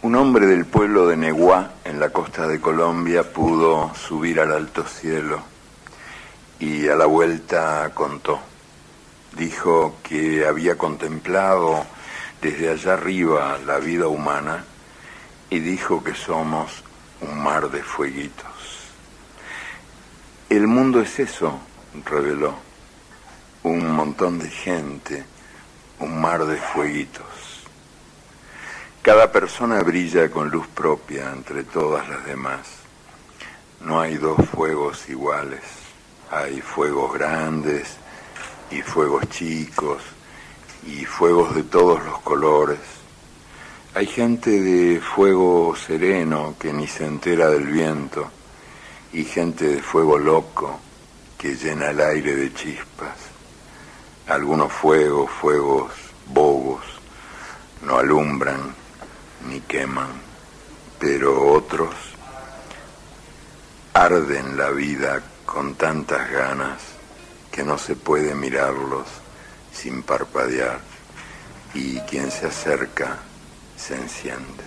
Un hombre del pueblo de Neguá, en la costa de Colombia, pudo subir al alto cielo y a la vuelta contó. Dijo que había contemplado desde allá arriba la vida humana y dijo que somos un mar de fueguitos. El mundo es eso, reveló, un montón de gente, un mar de fueguitos. Cada persona brilla con luz propia entre todas las demás. No hay dos fuegos iguales. Hay fuegos grandes y fuegos chicos y fuegos de todos los colores. Hay gente de fuego sereno que ni se entera del viento y gente de fuego loco que llena el aire de chispas. Algunos fuegos bobos, no alumbran ni queman, pero otros arden la vida con tantas ganas que no se puede mirarlos sin parpadear, y quien se acerca se enciende.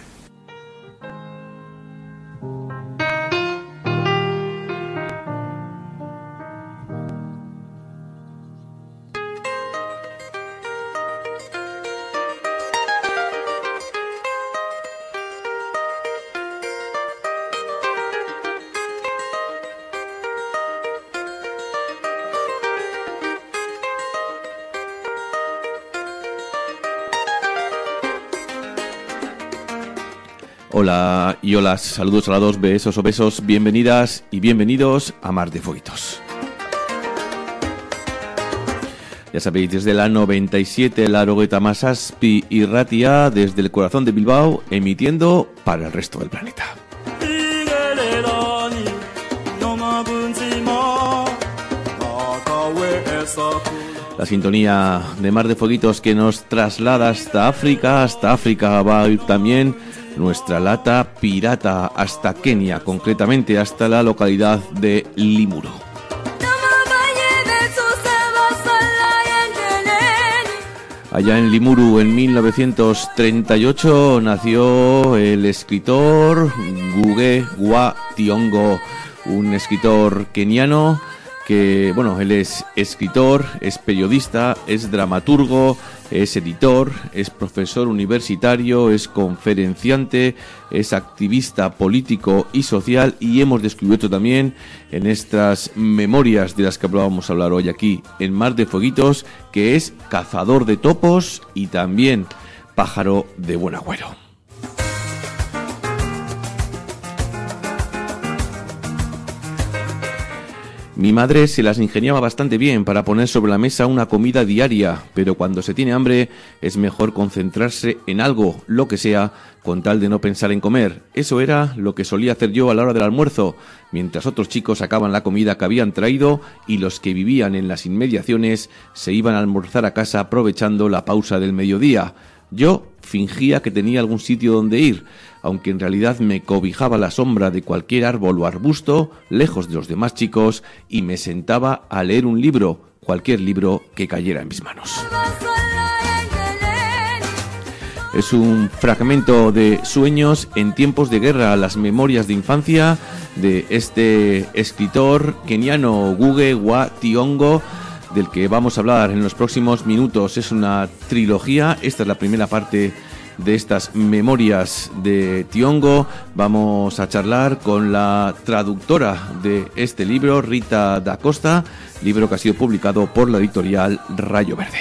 Hola y hola, saludos a dos, besos o besos, bienvenidas y bienvenidos a Mar de Fueguitos. Ya sabéis, desde la 97, la Laurogeita Hamazazpi Irratia, desde el corazón de Bilbao, emitiendo para el resto del planeta. La sintonía de Mar de Fueguitos que nos traslada hasta África va a ir también nuestra lata pirata hasta Kenia, concretamente hasta la localidad de Limuru. Allá en Limuru, en 1938, nació el escritor Ngugi wa Thiong'o, un escritor keniano que, bueno, él es escritor, es periodista, es dramaturgo, es editor, es profesor universitario, es conferenciante, es activista político y social, y hemos descubierto también en estas memorias de las que vamos a hablar hoy aquí en Mar de Fueguitos, que es cazador de topos y también pájaro de buen agüero. Mi madre se las ingeniaba bastante bien para poner sobre la mesa una comida diaria, pero cuando se tiene hambre es mejor concentrarse en algo, lo que sea, con tal de no pensar en comer. Eso era lo que solía hacer yo a la hora del almuerzo, mientras otros chicos sacaban la comida que habían traído y los que vivían en las inmediaciones se iban a almorzar a casa aprovechando la pausa del mediodía. Yo fingía que tenía algún sitio donde ir, aunque en realidad me cobijaba la sombra de cualquier árbol o arbusto, lejos de los demás chicos, y me sentaba a leer un libro, cualquier libro que cayera en mis manos. Es un fragmento de Sueños en tiempos de guerra, las memorias de infancia de este escritor keniano Ngugi wa Thiong'o, del que vamos a hablar en los próximos minutos. Es una trilogía, esta es la primera parte de estas memorias de Thiong'o. Vamos a charlar con la traductora de este libro, Rita da Costa, libro que ha sido publicado por la editorial Rayo Verde.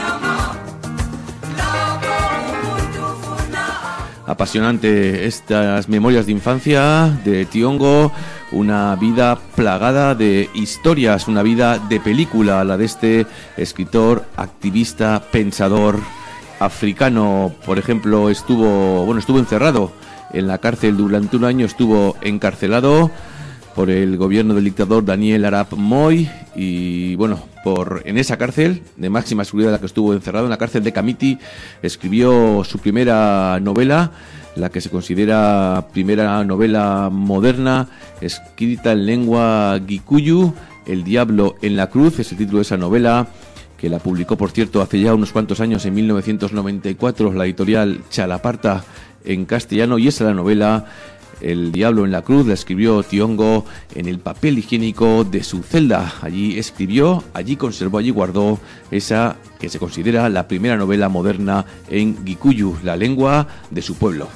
Apasionante estas memorias de infancia de Thiong'o, una vida plagada de historias, una vida de película, la de este escritor, activista, pensador africano. Por ejemplo, estuvo encerrado en la cárcel durante un año, estuvo encarcelado por el gobierno del dictador Daniel Arap Moi, y en esa cárcel de máxima seguridad en la que estuvo encerrado, en la cárcel de Kamiti, escribió su primera novela, la que se considera primera novela moderna escrita en lengua Gikuyu. El diablo en la cruz es el título de esa novela, que la publicó, por cierto, hace ya unos cuantos años, en 1994, la editorial Chalaparta en castellano, y esa es la novela El diablo en la cruz. La escribió Tiongo en el papel higiénico de su celda. Allí escribió, allí conservó, allí guardó esa que se considera la primera novela moderna en Gikuyu, la lengua de su pueblo.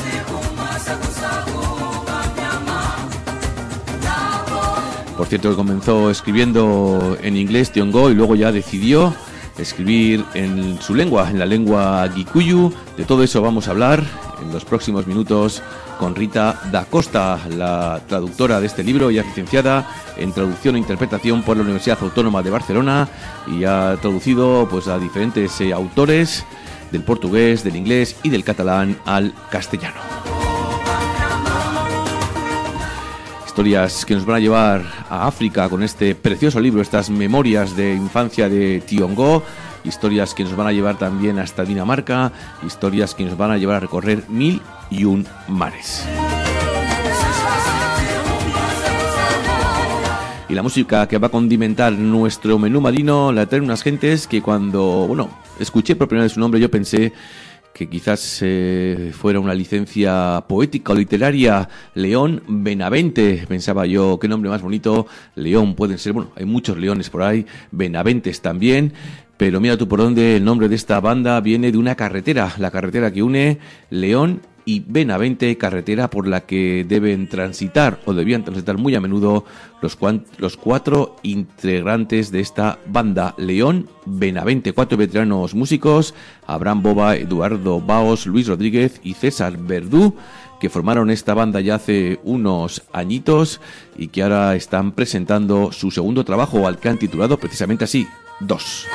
Por cierto, comenzó escribiendo en inglés Tiongo y luego ya decidió escribir en su lengua, en la lengua Gikuyu. De todo eso vamos a hablar en los próximos minutos con Rita da Costa, la traductora de este libro, ya licenciada en traducción e interpretación por la Universidad Autónoma de Barcelona, y ha traducido pues a diferentes autores del portugués, del inglés y del catalán al castellano. Historias que nos van a llevar a África con este precioso libro, estas memorias de infancia de Tiongo. Historias que nos van a llevar también hasta Dinamarca. Historias que nos van a llevar a recorrer 1001 mares. Y la música que va a condimentar nuestro menú marino la traen unas gentes que cuando, escuché por primera vez su nombre, yo pensé que quizás fuera una licencia poética o literaria. León Benavente, pensaba yo, qué nombre más bonito. León pueden ser, hay muchos leones por ahí, Benaventes también, pero mira tú por dónde. El nombre de esta banda viene de una carretera, la carretera que une León y Benavente, carretera por la que deben transitar o debían transitar muy a menudo los cuatro integrantes de esta banda. León Benavente, 4 veteranos músicos: Abraham Boba, Eduardo Baos, Luis Rodríguez y César Verdú, que formaron esta banda ya hace unos añitos y que ahora están presentando su segundo trabajo, al que han titulado precisamente así, 2.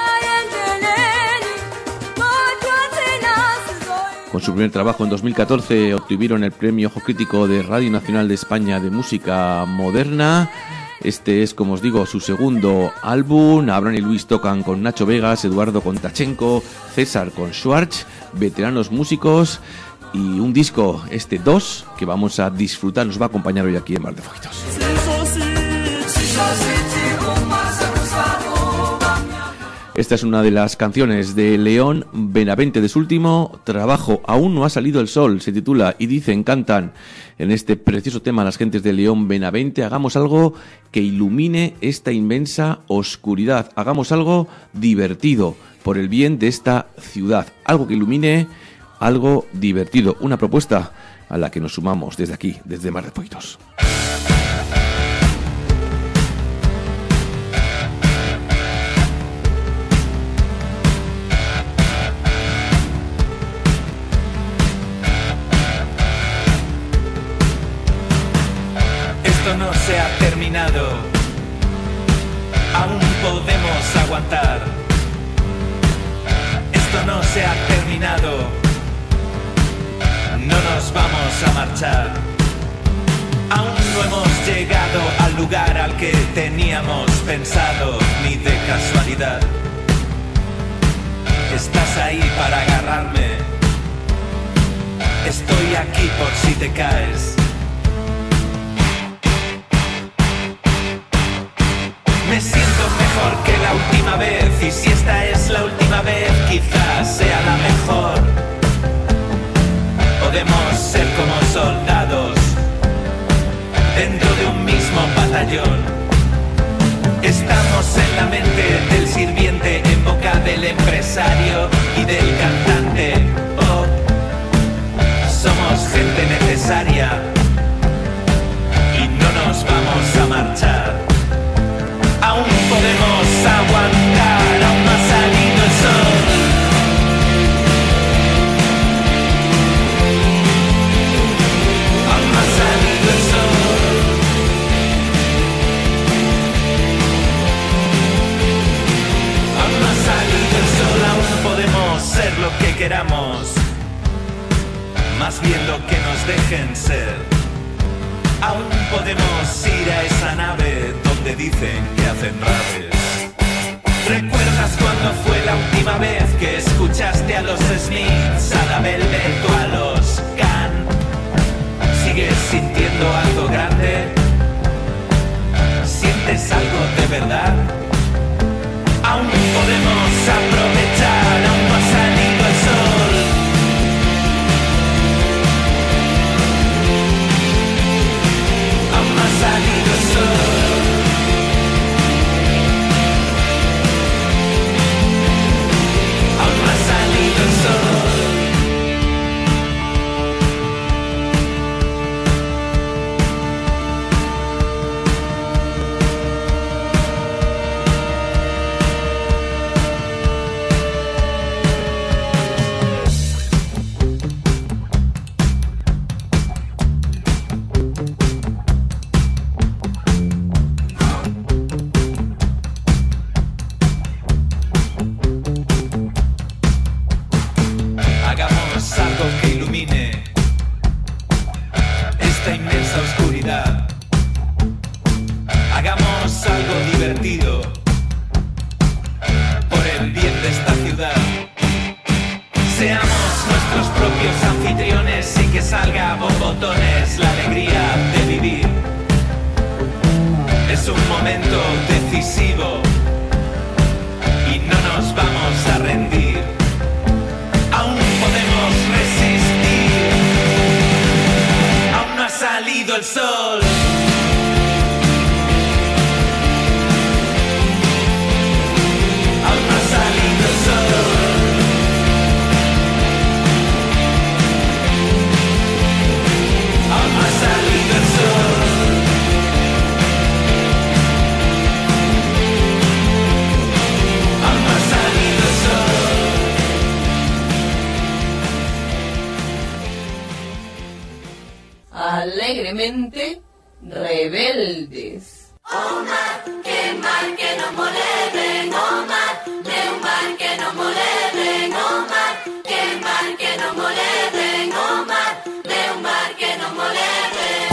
Con su primer trabajo en 2014 obtuvieron el premio Ojo Crítico de Radio Nacional de España de Música Moderna. Este es, como os digo, su segundo álbum. Abraham y Luis tocan con Nacho Vegas, Eduardo con Tachenko, César con Schwartz, veteranos músicos, y un disco, este 2, que vamos a disfrutar, nos va a acompañar hoy aquí en Mar de Fojitos. Esta es una de las canciones de León Benavente, de su último trabajo. Aún no ha salido el sol, se titula, y dicen, cantan en este precioso tema las gentes de León Benavente: hagamos algo que ilumine esta inmensa oscuridad, hagamos algo divertido por el bien de esta ciudad, algo que ilumine, algo divertido. Una propuesta a la que nos sumamos desde aquí, desde Mar de Fojitos. No se ha terminado, aún podemos aguantar. Esto no se ha terminado, no nos vamos a marchar. Aún no hemos llegado al lugar al que teníamos pensado, ni de casualidad. Estás ahí para agarrarme, estoy aquí por si te caes. Me siento mejor que la última vez, y si esta es la última vez, quizás sea la mejor. Podemos ser como soldados dentro de un mismo batallón. Estamos en la mente del sirviente, en boca del empresario y del cantante. Oh, somos gente necesaria y no nos vamos a marchar. Aún podemos aguantar, aún no ha salido el sol. Aún no ha salido el sol. Aún no ha salido el sol, aún podemos ser lo que queramos, más bien lo que nos dejen ser. Aún podemos ir a esa nave donde dicen que hacen raves. ¿Recuerdas cuando fue la última vez que escuchaste a los Smiths, a la Velvet o a los Can? ¿Sigues sintiendo algo grande? ¿Sientes algo de verdad? Aún podemos aprovechar, aún no ha salido el sol. hagamos algo divertido por el bien de esta ciudad. Seamos nuestros propios anfitriones y que salga a bombotones la alegría de vivir. Es un momento decisivo y no nos vamos a rendir. Aún podemos resistir. Aún no ha salido el sol. Aún no ha salido el sol. Aún no ha salido el sol. Aún no ha salido el sol. Alegremente rebeldes. Oh mar, que no moleden, oh mar, de un mar que no moleden, oh mar, que no moleden, oh mar, de un mar que no moleden.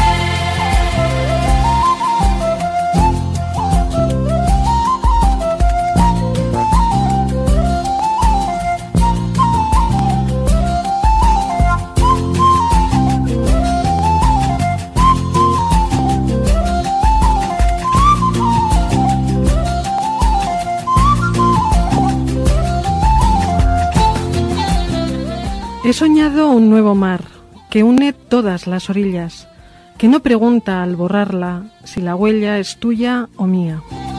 He soñado un nuevo mar que une todas las orillas, que no pregunta al borrarla si la huella es tuya o mía.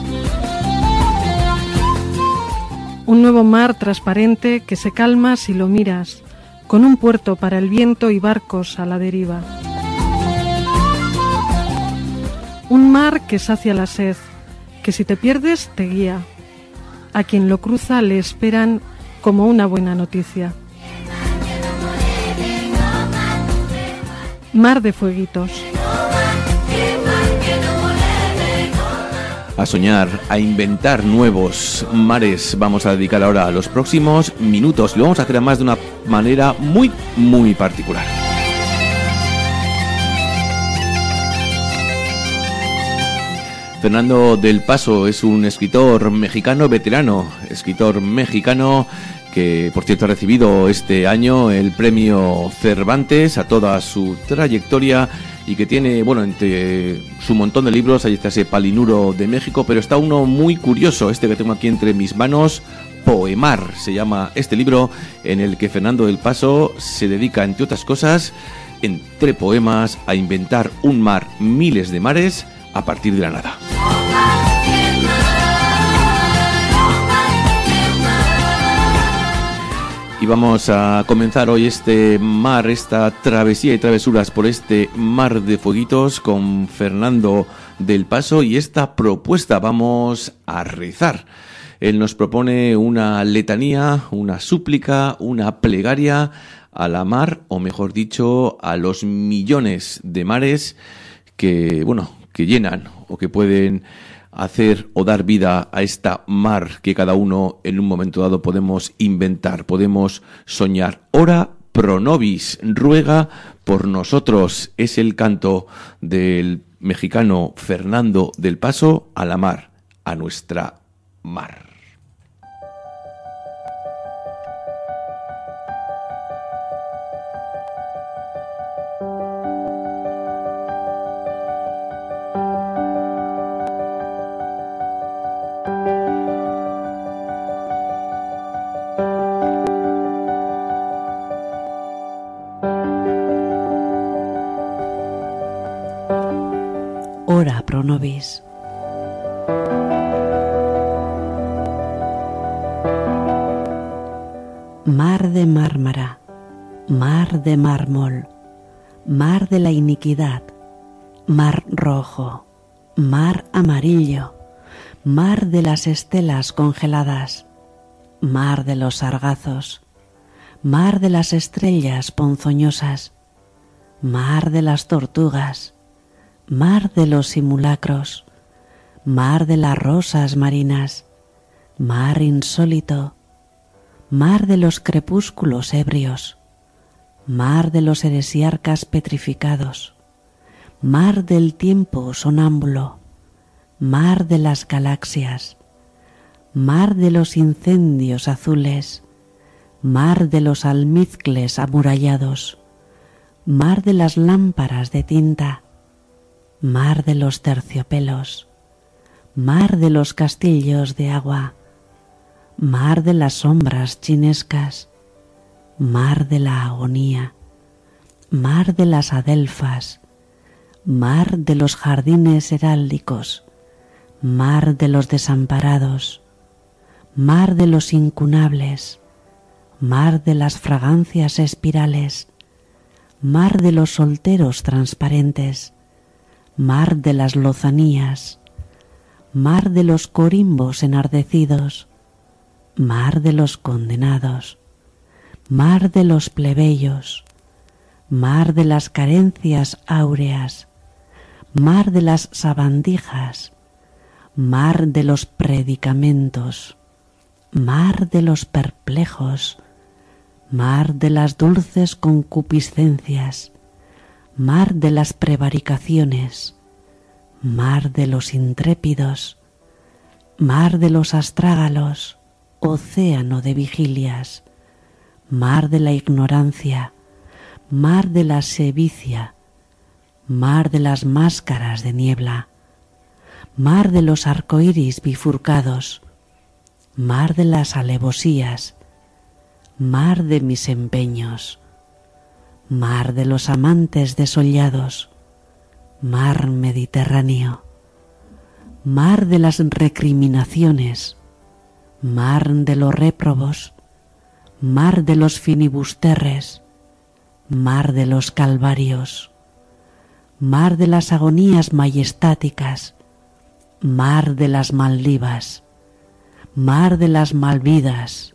Un nuevo mar transparente que se calma si lo miras, con un puerto para el viento y barcos a la deriva. Un mar que sacia la sed, que si te pierdes te guía. A quien lo cruza le esperan como una buena noticia. Mar de fueguitos. A soñar, a inventar nuevos mares vamos a dedicar ahora a los próximos minutos. Lo vamos a hacer además de una manera muy, muy particular. Fernando del Paso es un escritor mexicano veterano, que por cierto ha recibido este año el premio Cervantes a toda su trayectoria y que tiene, bueno, entre su montón de libros, ahí está ese Palinuro de México, pero está uno muy curioso, este que tengo aquí entre mis manos, Poemar, se llama este libro, en el que Fernando del Paso se dedica, entre otras cosas, entre poemas, a inventar un mar, miles de mares, a partir de la nada. Y vamos a comenzar hoy este mar, esta travesía y travesuras por este mar de fueguitos con Fernando del Paso y esta propuesta vamos a rezar. Él nos propone una letanía, una súplica, una plegaria a la mar, o mejor dicho, a los millones de mares que, bueno, que llenan o que pueden hacer o dar vida a esta mar que cada uno en un momento dado podemos inventar, podemos soñar. Ora pro nobis, ruega por nosotros, es el canto del mexicano Fernando del Paso a la mar, a nuestra mar. Ora pro nobis. Mar de Mármara, mar de mármol, mar de la iniquidad, mar rojo, mar amarillo, mar de las estelas congeladas, mar de los sargazos, mar de las estrellas ponzoñosas, mar de las tortugas, mar de los simulacros, mar de las rosas marinas, mar insólito, mar de los crepúsculos ebrios, mar de los heresiarcas petrificados, mar del tiempo sonámbulo, mar de las galaxias, mar de los incendios azules, mar de los almizcles amurallados, mar de las lámparas de tinta, mar de los terciopelos, mar de los castillos de agua, mar de las sombras chinescas, mar de la agonía, mar de las adelfas, mar de los jardines heráldicos, mar de los desamparados, mar de los incunables, mar de las fragancias espirales, mar de los solteros transparentes, mar de las lozanías, mar de los corimbos enardecidos, mar de los condenados, mar de los plebeyos, mar de las carencias áureas, mar de las sabandijas, mar de los predicamentos, mar de los perplejos, mar de las dulces concupiscencias, mar de las prevaricaciones, mar de los intrépidos, mar de los astrágalos, océano de vigilias, mar de la ignorancia, mar de la sevicia, mar de las máscaras de niebla, mar de los arcoíris bifurcados, mar de las alevosías, mar de mis empeños, mar de los amantes desollados, mar Mediterráneo, mar de las recriminaciones, mar de los réprobos, mar de los finibusterres, mar de los calvarios, mar de las agonías majestáticas, mar de las Maldivas, mar de las Malvidas,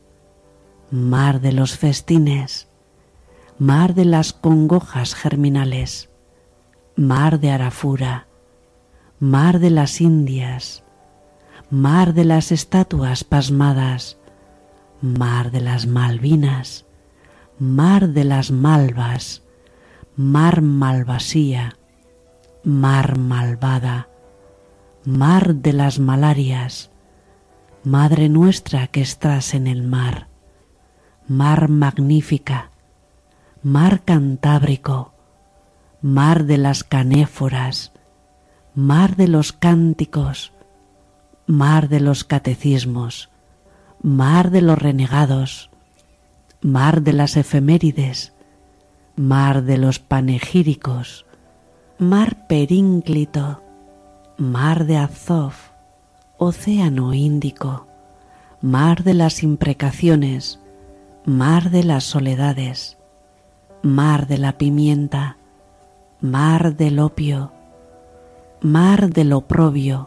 mar de los festines, mar de las congojas germinales, mar de Arafura, mar de las Indias, mar de las estatuas pasmadas, mar de las Malvinas, mar de las Malvas, mar malvasía, mar malvada, mar de las malarias, Madre nuestra que estás en el mar, mar magnífica, mar cantábrico, mar de las canéforas, mar de los cánticos, mar de los catecismos, mar de los renegados, mar de las efemérides, mar de los panegíricos, mar perínclito, mar de Azov, océano Índico, mar de las imprecaciones, mar de las soledades, mar de la pimienta, mar del opio, mar del oprobio,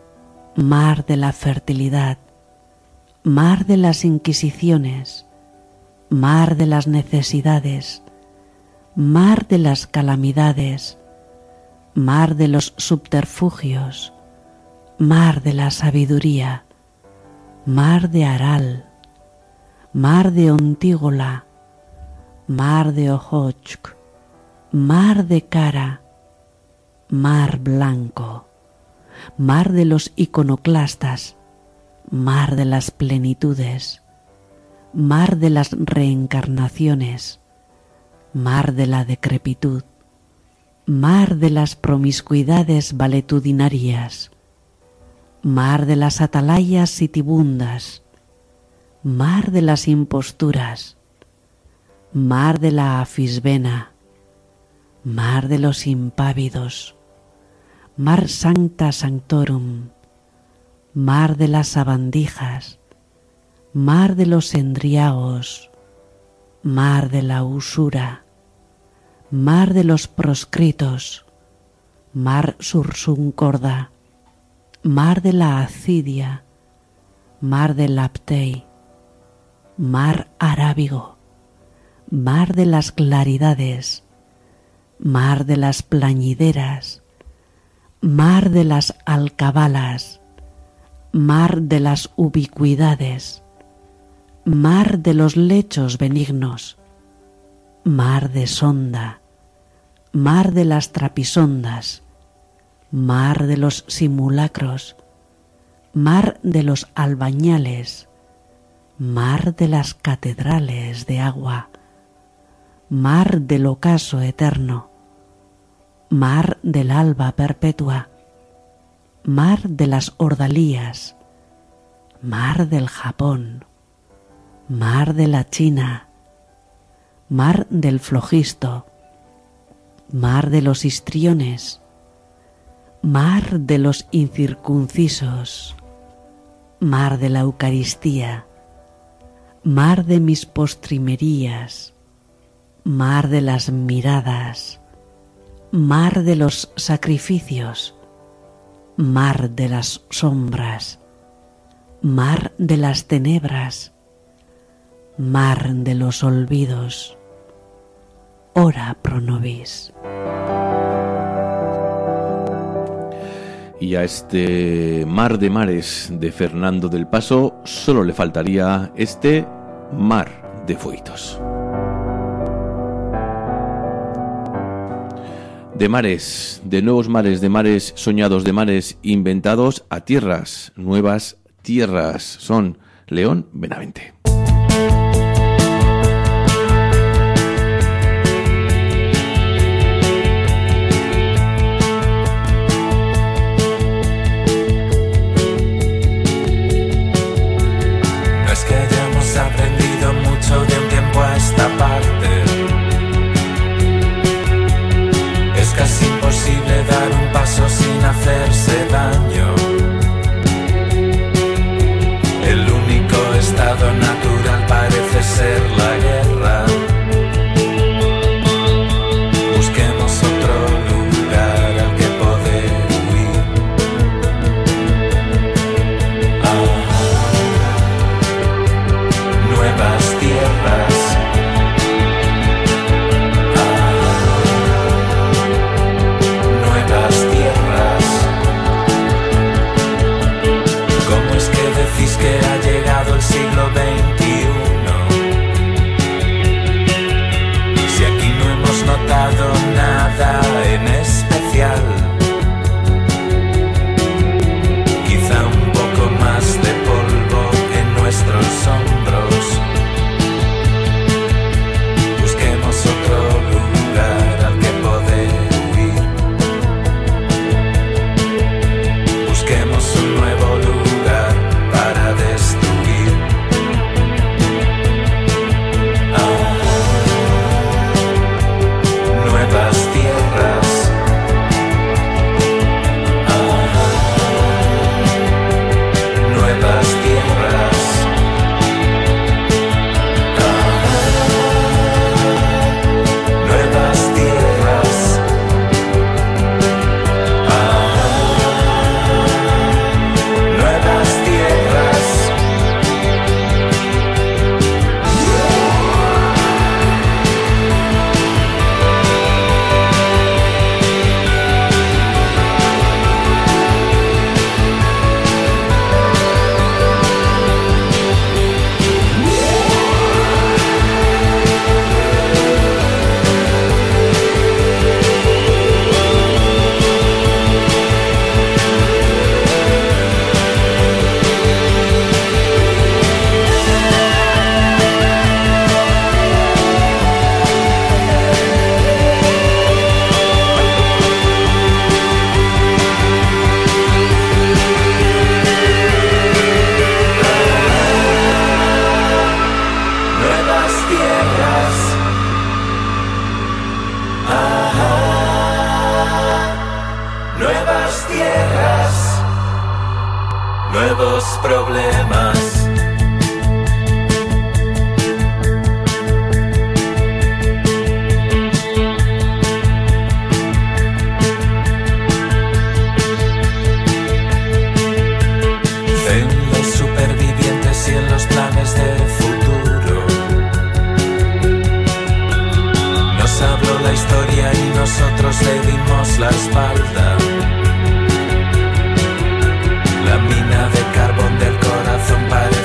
mar de la fertilidad, mar de las inquisiciones, mar de las necesidades, mar de las calamidades, mar de los subterfugios, mar de la sabiduría, mar de Aral, mar de Ontígola, mar de Ojochk, mar de Cara, mar blanco, mar de los iconoclastas, mar de las plenitudes, mar de las reencarnaciones, mar de la decrepitud, mar de las promiscuidades valetudinarias, mar de las atalayas sitibundas, mar de las imposturas, mar de la afisbena, mar de los impávidos, mar sancta sanctorum, mar de las sabandijas, mar de los endriagos, mar de la usura, mar de los proscritos, mar sursuncorda, mar de la acidia, mar del aptei, mar arábigo, mar de las claridades, mar de las plañideras, mar de las alcabalas, mar de las ubicuidades, mar de los lechos benignos, mar de sonda, mar de las trapisondas, mar de los simulacros, mar de los albañales, mar de las catedrales de agua, mar del ocaso eterno, mar del alba perpetua, mar de las ordalías, mar del Japón, mar de la China, mar del flogisto, mar de los histriones, mar de los incircuncisos, mar de la Eucaristía, mar de mis postrimerías, mar de las miradas, mar de los sacrificios, mar de las sombras, mar de las tenebras, mar de los olvidos. Ora pro nobis. Y a este Mar de Mares de Fernando del Paso solo le faltaría este Mar de Fuitos. De mares, de nuevos mares, de mares soñados, de mares inventados a tierras, nuevas tierras. Son León Benavente. No es que hayamos aprendido mucho de un tiempo a esta parte. Es casi imposible dar un paso sin hacerse daño. El único estado natural parece ser la guerra. Busquemos otro lugar al que poder huir. Nuevas tierras. Decís que ha llegado el siglo XXI. Si aquí no hemos notado nada en especial, quizá un poco más de polvo en nuestros hombros. Busquemos otro lugar al que poder huir. Busquemos un nuevo lugar para destruir. Nuevas tierras. Nuevas tierras. Nuevas tierras. Nuevas tierras. Nuevas tierras, nuevos problemas. En los supervivientes y en los planes de futuro. Nos habló la historia y nosotros le dimos la espalda. La mina de carbón del corazón parece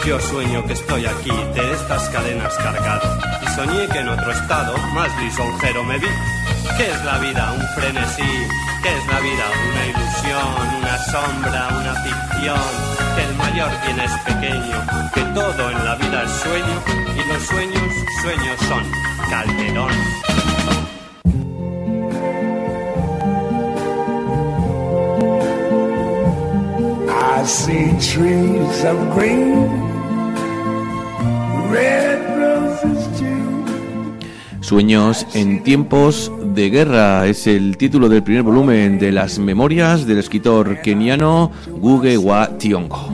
Yo sueño que estoy aquí, de estas cadenas cargado, y soñé que en otro estado, más lisonjero me vi. ¿Qué es la vida? Un frenesí. ¿Qué es la vida? Una ilusión, una sombra, una ficción. Que el mayor bien es pequeño, que todo en la vida es sueño, y los sueños, sueños son. Calderón. I see trees of green, red roses too. Sueños en tiempos de guerra es el título del primer volumen de las memorias del escritor keniano Ngugi wa Thiong'o.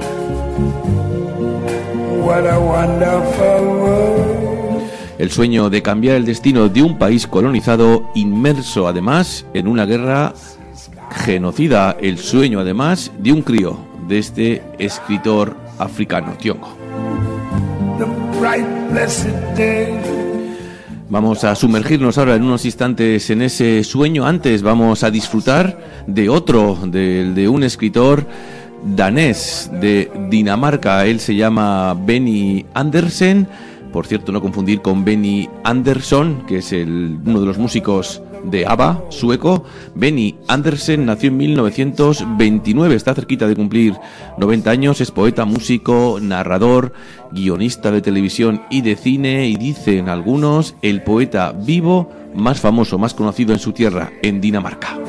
What a wonderful world. El sueño de cambiar el destino de un país colonizado, inmerso además en una guerra genocida. El sueño además de un crío, de este escritor africano, Thiong'o. The bright blessed day. Vamos a sumergirnos ahora en unos instantes en ese sueño. Antes vamos a disfrutar de otro, de un escritor danés de Dinamarca. Él se llama Benny Andersen. Por cierto, no confundir con Benny Andersson, que es uno de los músicos de ABBA, sueco. Benny Andersen nació en 1929, está cerquita de cumplir 90 años, es poeta, músico, narrador, guionista de televisión y de cine, y dicen algunos, el poeta vivo más famoso, más conocido en su tierra, en Dinamarca.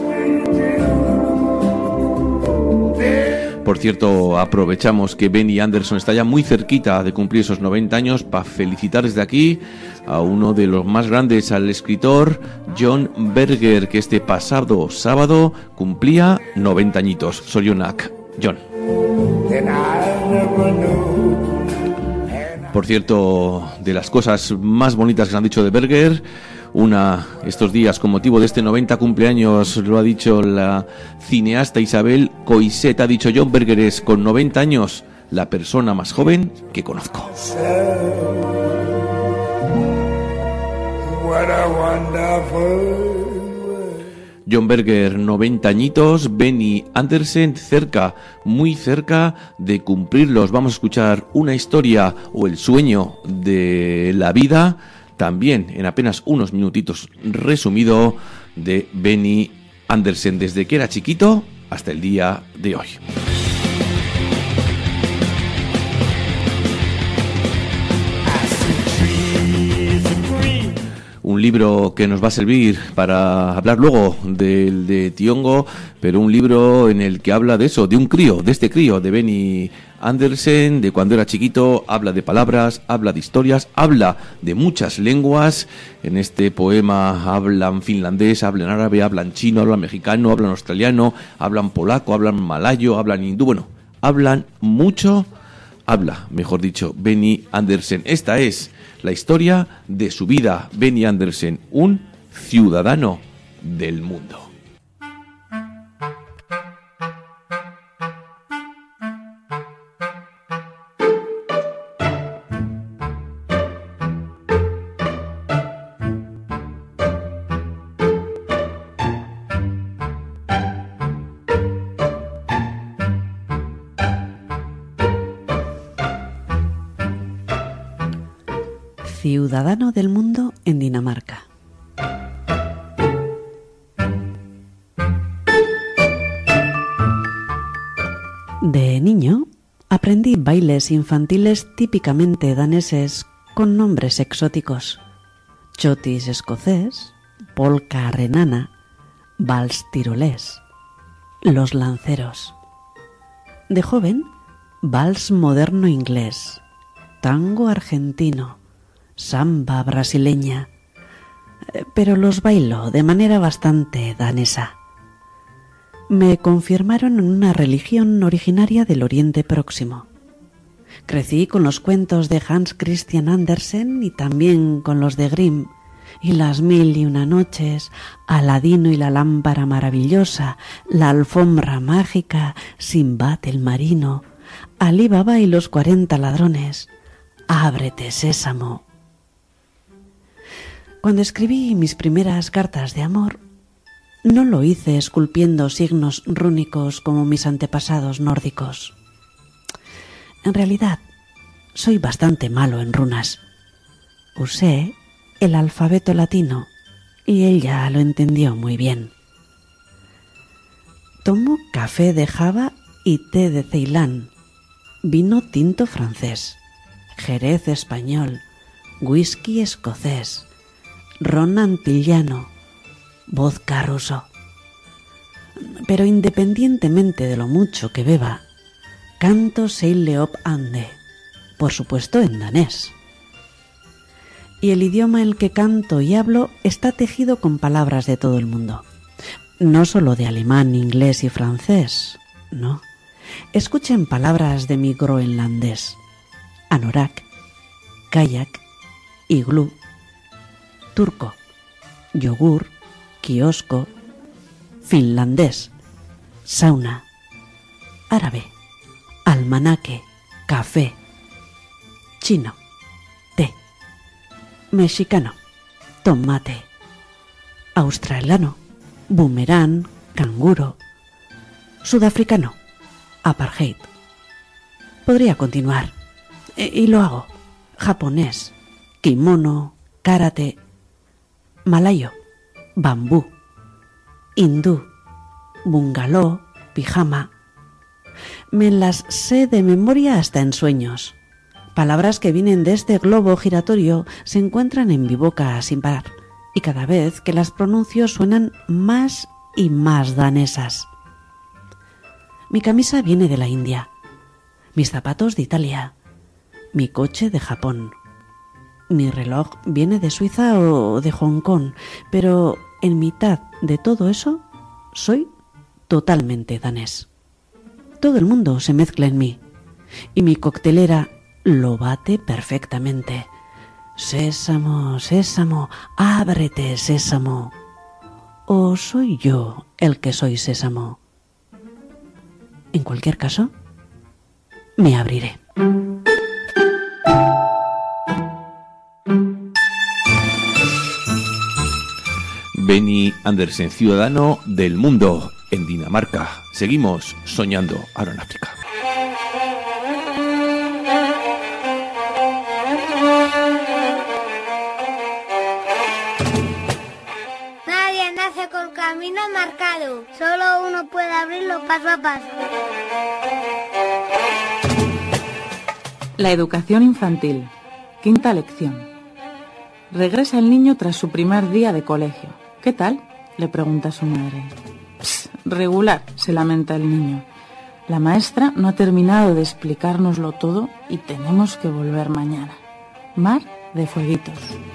Por cierto, aprovechamos que Benny Andersson está ya muy cerquita de cumplir esos 90 años para felicitar desde aquí a uno de los más grandes, al escritor John Berger, que este pasado sábado cumplía 90 añitos. Sorionak, John. Por cierto, de las cosas más bonitas que han dicho de Berger, estos días, con motivo de este 90 cumpleaños, lo ha dicho la cineasta Isabel Coixet, ha dicho: John Berger es, con 90 años, la persona más joven que conozco. John Berger, 90 añitos, Benny Andersen, muy cerca de cumplirlos. Vamos a escuchar una historia o el sueño de la vida, también en apenas unos minutitos resumido, de Benny Andersen, desde que era chiquito hasta el día de hoy. Un libro que nos va a servir para hablar luego del de Thiong'o, pero un libro en el que habla de eso, de un crío, de este crío, de Benny Andersen, de cuando era chiquito. Habla de palabras, habla de historias, habla de muchas lenguas. En este poema hablan finlandés, hablan árabe, hablan chino, hablan mexicano, hablan australiano, hablan polaco, hablan malayo, hablan hindú. Bueno, hablan mucho, mejor dicho, Benny Andersen. Esta es la historia de su vida, Benny Andersen, un ciudadano del mundo. Ciudadano del mundo en Dinamarca. De niño aprendí bailes infantiles típicamente daneses con nombres exóticos: chotis escocés, polka renana, vals tirolés, los lanceros. De joven, vals moderno inglés, tango argentino, samba brasileña, pero los bailo de manera bastante danesa. Me confirmaron en una religión originaria del Oriente Próximo. Crecí con los cuentos de Hans Christian Andersen y también con los de Grimm, y las 1001 noches, Aladino y la lámpara maravillosa, la alfombra mágica, Simbad el marino, Alí Baba y los 40 ladrones, Ábrete sésamo. Cuando escribí mis primeras cartas de amor, no lo hice esculpiendo signos rúnicos como mis antepasados nórdicos. En realidad, soy bastante malo en runas. Usé el alfabeto latino y ella lo entendió muy bien. Tomo café de Java y té de Ceilán, vino tinto francés, jerez español, whisky escocés, ron antillano, vodka ruso. Pero independientemente de lo mucho que beba, canto Seil Leop Ande, por supuesto en danés. Y el idioma en el que canto y hablo está tejido con palabras de todo el mundo. No solo de alemán, inglés y francés, no. Escuchen palabras de mi groenlandés: anorak, kayak, iglú, turco, yogur, kiosco, finlandés, sauna, árabe, almanaque, café, chino, té, mexicano, tomate, australiano, boomerang, canguro, sudafricano, apartheid. Podría continuar, y lo hago. Japonés, kimono, karate, malayo, bambú, hindú, bungalow, pijama. Me las sé de memoria hasta en sueños. Palabras que vienen de este globo giratorio se encuentran en mi boca sin parar, y cada vez que las pronuncio suenan más y más danesas. Mi camisa viene de la India, mis zapatos de Italia, mi coche de Japón. Mi reloj viene de Suiza o de Hong Kong, pero en mitad de todo eso soy totalmente danés. Todo el mundo se mezcla en mí, y mi coctelera lo bate perfectamente. Sésamo, sésamo, ábrete, sésamo. ¿O soy yo el que soy sésamo? En cualquier caso, me abriré. Benny Andersen, ciudadano del mundo en Dinamarca. Seguimos soñando ahora en África. Nadie nace con camino marcado, solo uno puede abrirlo paso a paso. La educación infantil, quinta lección. Regresa el niño tras su primer día de colegio. ¿Qué tal?, le pregunta a su madre. Psst, regular, se lamenta el niño. La maestra no ha terminado de explicárnoslo todo y tenemos que volver mañana. Mar de fueguitos.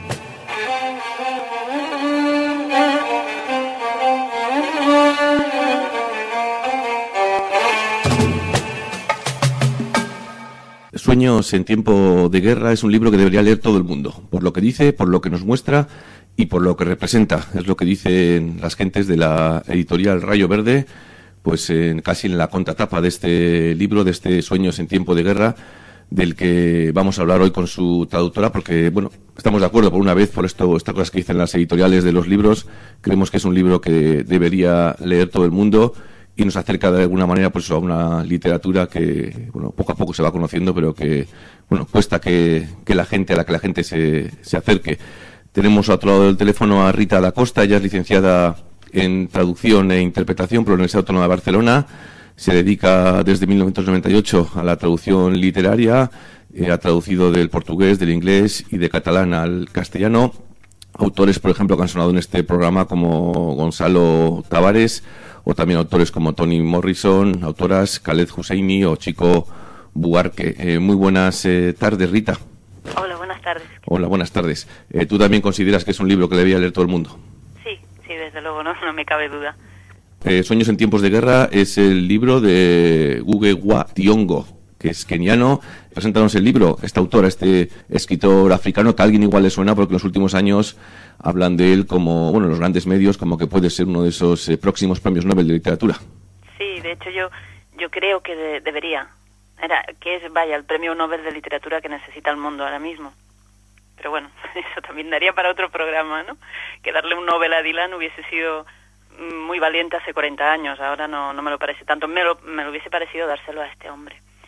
Sueños en tiempo de guerra es un libro que debería leer todo el mundo, por lo que dice, por lo que nos muestra y por lo que representa. Es lo que dicen las gentes de la editorial Rayo Verde, pues casi en la contratapa de este libro, de este Sueños en tiempo de guerra, del que vamos a hablar hoy con su traductora, porque, bueno, estamos de acuerdo por una vez por estas cosas que dicen las editoriales de los libros. Creemos que es un libro que debería leer todo el mundo y nos acerca de alguna manera pues a una literatura que, bueno, poco a poco se va conociendo, pero que, bueno, cuesta que la gente se acerque. Tenemos a otro lado del teléfono a Rita da Costa. Ella es licenciada en traducción e interpretación por la Universidad Autónoma de Barcelona. Se dedica desde 1998 a la traducción literaria. Ha traducido del portugués, del inglés y de catalán al castellano. Autores, por ejemplo, que han sonado en este programa como Gonzalo Tavares, o también autores como Toni Morrison, autoras Khaled Hosseini o Chico Buarque. Muy buenas tardes, Rita. Hola, buenas tardes. Hola, buenas tardes. ¿Tú también consideras que es un libro que debía leer todo el mundo? Sí, desde luego, no me cabe duda. Sueños en tiempos de guerra es el libro de Ngugi wa Thiong'o, que es keniano. Preséntanos el libro, esta autora, este escritor africano, que a alguien igual le suena porque en los últimos años hablan de él como, bueno, en los grandes medios, como que puede ser uno de esos próximos premios Nobel de literatura. Sí, de hecho yo creo que debería. El premio Nobel de literatura que necesita el mundo ahora mismo. Pero bueno, eso también daría para otro programa, ¿no? Que darle un Nobel a Dylan hubiese sido muy valiente hace 40 años, ahora no me lo parece tanto. Me lo hubiese parecido dárselo a este hombre.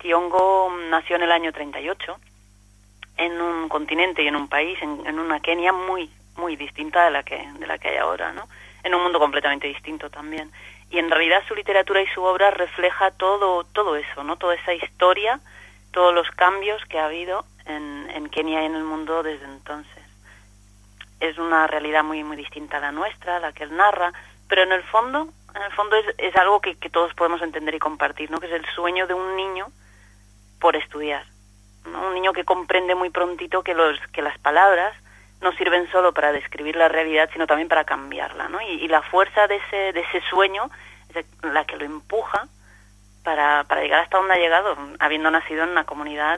Tiongo nació en el año 38 en un continente y en un país, en una Kenia muy muy distinta de la que hay ahora, ¿no? En un mundo completamente distinto también. Y en realidad su literatura y su obra refleja todo eso, ¿no? Toda esa historia, todos los cambios que ha habido en Kenia y en el mundo desde entonces. Es una realidad muy muy distinta a la nuestra, a la que él narra, pero en el fondo es algo que todos podemos entender y compartir, ¿no? Que es el sueño de un niño por estudiar, ¿no? Un niño que comprende muy prontito que las palabras no sirven solo para describir la realidad, sino también para cambiarla, ¿no? Y la fuerza de ese sueño es la que lo empuja para llegar hasta donde ha llegado, habiendo nacido en una comunidad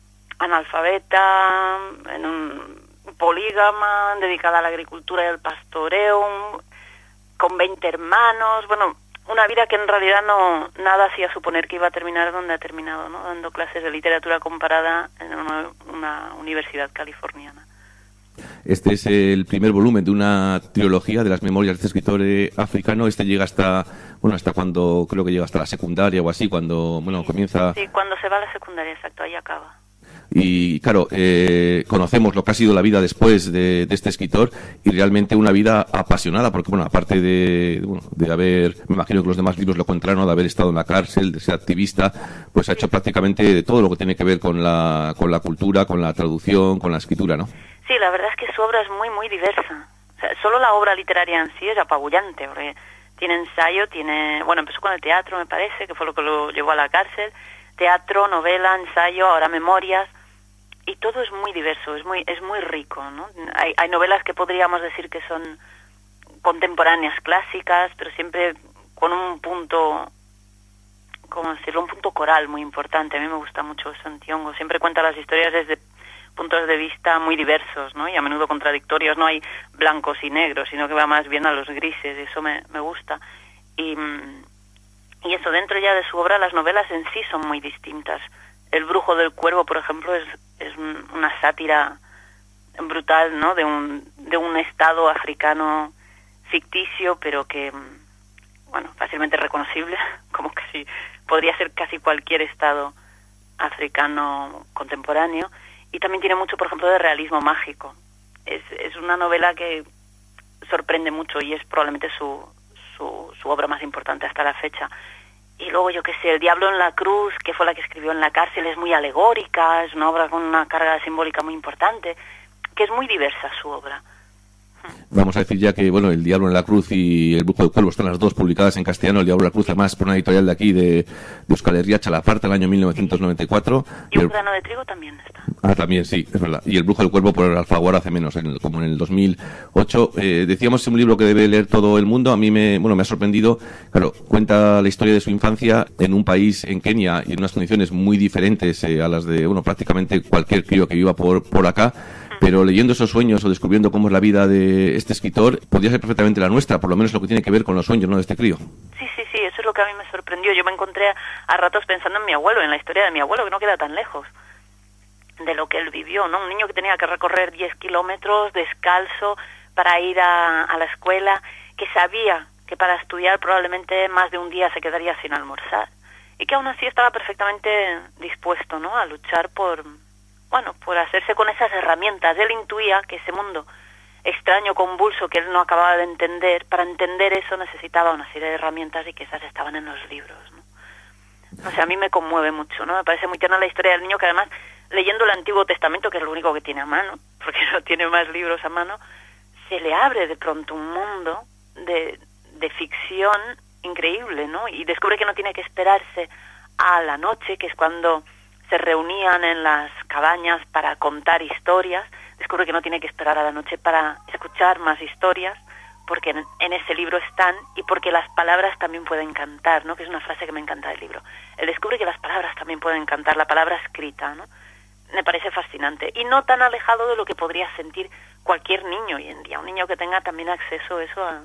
analfabeta, en un polígama, dedicada a la agricultura y al pastoreo, con 20 hermanos, bueno, una vida que en realidad nada hacía suponer que iba a terminar donde ha terminado, ¿no? Dando clases de literatura comparada en una universidad californiana. Este es el primer volumen de una trilogía de las memorias de este escritor africano. Este llega hasta cuando, creo que llega hasta la secundaria o así, cuando, comienza... Sí, cuando se va a la secundaria, exacto, ahí acaba. Y claro, conocemos lo que ha sido la vida después de este escritor, y realmente una vida apasionada, porque aparte de haber, me imagino que los demás libros lo contarán, ¿no? De haber estado en la cárcel, de ser activista, pues ha hecho prácticamente todo lo que tiene que ver con la cultura, con la traducción, con la escritura, ¿no? Sí, la verdad es que su obra es muy, muy diversa. O sea, solo la obra literaria en sí es apabullante, porque tiene ensayo, empezó con el teatro, me parece, que fue lo que lo llevó a la cárcel, teatro, novela, ensayo, ahora memorias, y todo es muy diverso, es muy rico, ¿no? Hay novelas que podríamos decir que son contemporáneas, clásicas, pero siempre con un punto, ¿cómo decirlo?, un punto coral muy importante. A mí me gusta mucho eso en Tiongo. Siempre cuenta las historias desde puntos de vista muy diversos, ¿no? Y a menudo contradictorios. No hay blancos y negros, sino que va más bien a los grises, y eso me gusta. Y eso, dentro ya de su obra, las novelas en sí son muy distintas. El Brujo del Cuervo, por ejemplo, es una sátira brutal, ¿no? De un estado africano ficticio, pero que, fácilmente reconocible, como casi podría ser casi cualquier estado africano contemporáneo. Y también tiene mucho, por ejemplo, de realismo mágico. Es una novela que sorprende mucho y es probablemente su obra más importante hasta la fecha. Y luego, yo qué sé, El Diablo en la Cruz, que fue la que escribió en la cárcel, es muy alegórica, es una obra con una carga simbólica muy importante, que es muy diversa su obra. Vamos a decir ya que, El Diablo en la Cruz y El Brujo del Cuervo están las dos publicadas en castellano. El Diablo en la Cruz, además, por una editorial de aquí, de Euskal Herria, Chalaparta, el año 1994. Y Un grano de trigo también está. Ah, también, sí, es verdad. Y El Brujo del Cuervo por Alfaguara hace menos, como en el 2008. Decíamos, es un libro que debe leer todo el mundo. A mí me ha sorprendido. Claro, cuenta la historia de su infancia en un país, en Kenia, y en unas condiciones muy diferentes a las de, prácticamente cualquier crío que viva por acá. Pero leyendo esos sueños o descubriendo cómo es la vida de este escritor, podría ser perfectamente la nuestra, por lo menos lo que tiene que ver con los sueños, ¿no?, de este crío. Sí, eso es lo que a mí me sorprendió. Yo me encontré a ratos pensando en mi abuelo, en la historia de mi abuelo, que no queda tan lejos de lo que él vivió, ¿no? Un niño que tenía que recorrer 10 kilómetros descalzo para ir a la escuela, que sabía que para estudiar probablemente más de un día se quedaría sin almorzar, y que aún así estaba perfectamente dispuesto, ¿no?, a luchar por hacerse con esas herramientas. Él intuía que ese mundo extraño, convulso, que él no acababa de entender, para entender eso necesitaba una serie de herramientas, y que esas estaban en los libros, ¿no? O sea, a mí me conmueve mucho, ¿no? Me parece muy tierna la historia del niño, que además, leyendo el Antiguo Testamento, que es lo único que tiene a mano, porque no tiene más libros a mano, se le abre de pronto un mundo de ficción increíble, ¿no? Y descubre que no tiene que esperarse a la noche, que es cuando se reunían en las cabañas para contar historias. Descubre que no tiene que esperar a la noche para escuchar más historias, porque en ese libro están, y porque las palabras también pueden cantar, ¿no? Que es una frase que me encanta del libro. Él descubre que las palabras también pueden cantar, la palabra escrita, ¿no? Me parece fascinante, y no tan alejado de lo que podría sentir cualquier niño hoy en día, un niño que tenga también acceso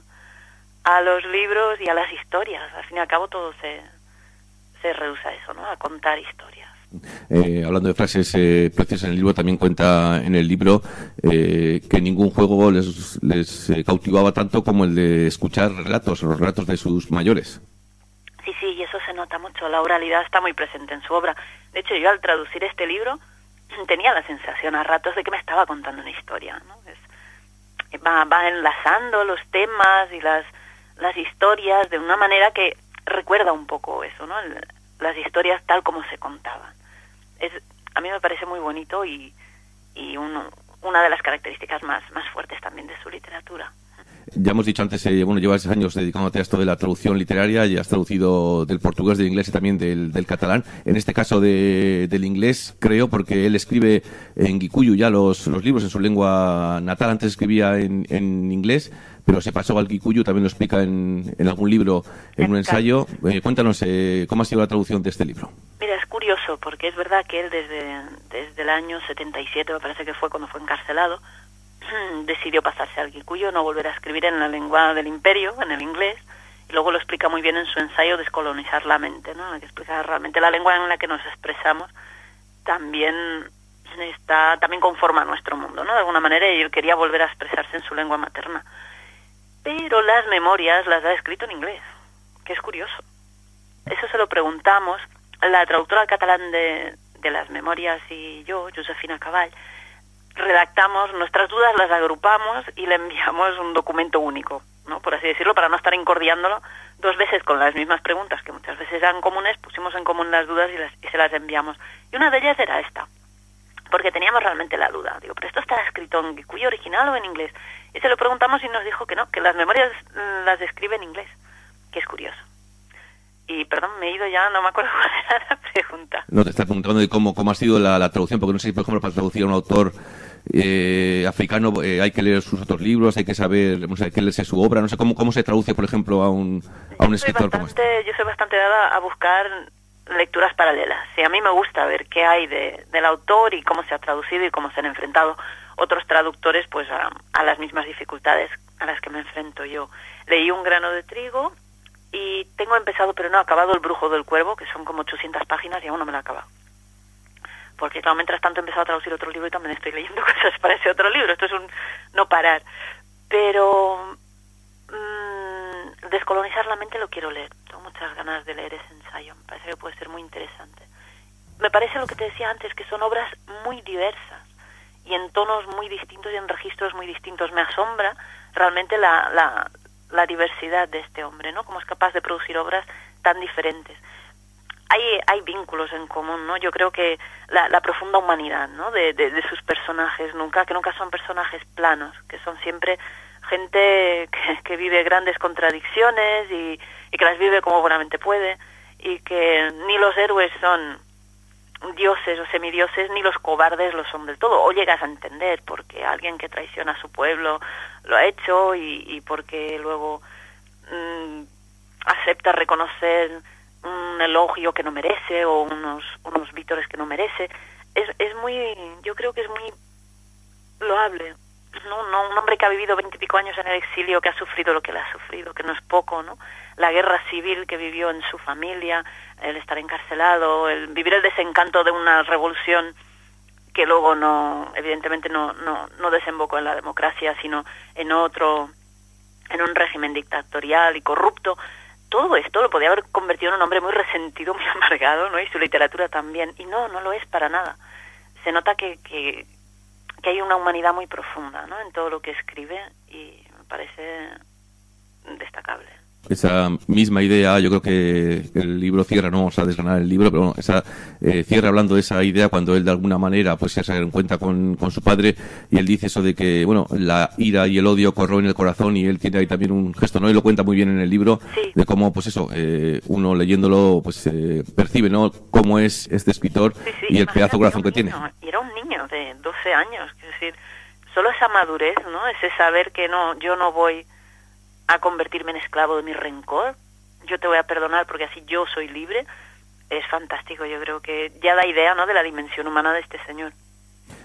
a los libros y a las historias. Al fin y al cabo todo se reduce a eso, ¿no? A contar historias. Hablando de frases preciosas en el libro, también cuenta en el libro que ningún juego les cautivaba tanto como el de escuchar los relatos de sus mayores. Sí, y eso se nota gusta mucho, la oralidad está muy presente en su obra. De hecho, yo al traducir este libro tenía la sensación a ratos de que me estaba contando una historia, ¿no? Va enlazando los temas y las historias de una manera que recuerda un poco eso, ¿no? Las historias tal como se contaban. A mí me parece muy bonito y una de las características más fuertes también de su literatura. Ya hemos dicho antes, llevas años dedicándote a esto de la traducción literaria y has traducido del portugués, del inglés y también del catalán. En este caso del inglés, creo, porque él escribe en guicuyo ya los libros en su lengua natal. Antes escribía en inglés, pero se pasó al guicuyo, también lo explica en algún libro, en un ensayo. Cuéntanos, ¿cómo ha sido la traducción de este libro? Mira, es curioso, porque es verdad que él desde el año 77, me parece que fue cuando fue encarcelado, decidió pasarse al guicuyo, no volver a escribir en la lengua del imperio, en el inglés, y luego lo explica muy bien en su ensayo Descolonizar la mente, ¿no? En la que explica realmente la lengua en la que nos expresamos también conforma nuestro mundo, ¿no? De alguna manera, y él quería volver a expresarse en su lengua materna. Pero las memorias las ha escrito en inglés, que es curioso. Eso se lo preguntamos. La traductora al catalán de las memorias y yo, Josefina Caball, redactamos nuestras dudas, las agrupamos y le enviamos un documento único, ¿no? Por así decirlo, para no estar incordiándolo dos veces con las mismas preguntas, que muchas veces eran comunes, pusimos en común las dudas y se las enviamos. Y una de ellas era esta, porque teníamos realmente la duda. Digo, ¿pero esto está escrito en guicuyo original o en inglés? Y se lo preguntamos y nos dijo que no, que las memorias las escribe en inglés, que es curioso. Y, perdón, me he ido ya, no me acuerdo cuál era la pregunta. No, te está preguntando de cómo ha sido la traducción, porque no sé si, por ejemplo, para traducir a un autor africano hay que leer sus otros libros, hay que saber, hay que leerse su obra, no sé cómo se traduce, por ejemplo, a un escritor como este. Yo soy bastante dada a buscar lecturas paralelas. Sí, a mí me gusta ver qué hay del autor y cómo se ha traducido y cómo se han enfrentado otros traductores pues a las mismas dificultades a las que me enfrento yo. Leí Un grano de trigo y tengo empezado, pero no acabado, El brujo del cuervo, que son como 800 páginas y aún no me lo he acabado. Porque claro, mientras tanto he empezado a traducir otro libro y también estoy leyendo cosas para ese otro libro. Esto es un no parar. Pero Descolonizar la mente lo quiero leer. Tengo muchas ganas de leer ese ensayo. Me parece que puede ser muy interesante. Me parece lo que te decía antes, que son obras muy diversas y en tonos muy distintos y en registros muy distintos. Me asombra realmente la diversidad de este hombre, ¿no? Cómo es capaz de producir obras tan diferentes. Hay vínculos en común, ¿no? Yo creo que la profunda humanidad, ¿no? De sus personajes, que nunca son personajes planos, que son siempre gente que vive grandes contradicciones y que las vive como buenamente puede, y que ni los héroes son dioses o semidioses, ni los cobardes lo son del todo, o llegas a entender porque alguien que traiciona a su pueblo lo ha hecho y porque luego acepta reconocer un elogio que no merece o unos vítores que no merece. Yo creo que es muy loable, ¿no? Un hombre que ha vivido 20 y pico años en el exilio, que ha sufrido lo que él ha sufrido, que no es poco, ¿no? La guerra civil que vivió en su familia, el estar encarcelado, el vivir el desencanto de una revolución que luego evidentemente no desembocó en la democracia, sino en un régimen dictatorial y corrupto. Todo esto lo podía haber convertido en un hombre muy resentido, muy amargado, ¿no? Y su literatura también. Y no lo es para nada. Se nota que hay una humanidad muy profunda, ¿no? En todo lo que escribe y me parece destacable. Esa misma idea, yo creo que el libro cierra, no vamos a desgranar el libro, pero bueno, cierra hablando de esa idea cuando él de alguna manera pues se encuentra con su padre y él dice eso de que, bueno, la ira y el odio corroen el corazón y él tiene ahí también un gesto, ¿no? Y lo cuenta muy bien en el libro, sí, de cómo, pues eso, uno leyéndolo pues percibe, ¿no? Cómo es este escritor, sí, y el pedazo de corazón que tiene. Y era un niño de 12 años, es decir, solo esa madurez, ¿no? Ese saber que yo no voy a convertirme en esclavo de mi rencor, yo te voy a perdonar porque así yo soy libre, es fantástico. Yo creo que ya da idea, ¿no?, de la dimensión humana de este señor.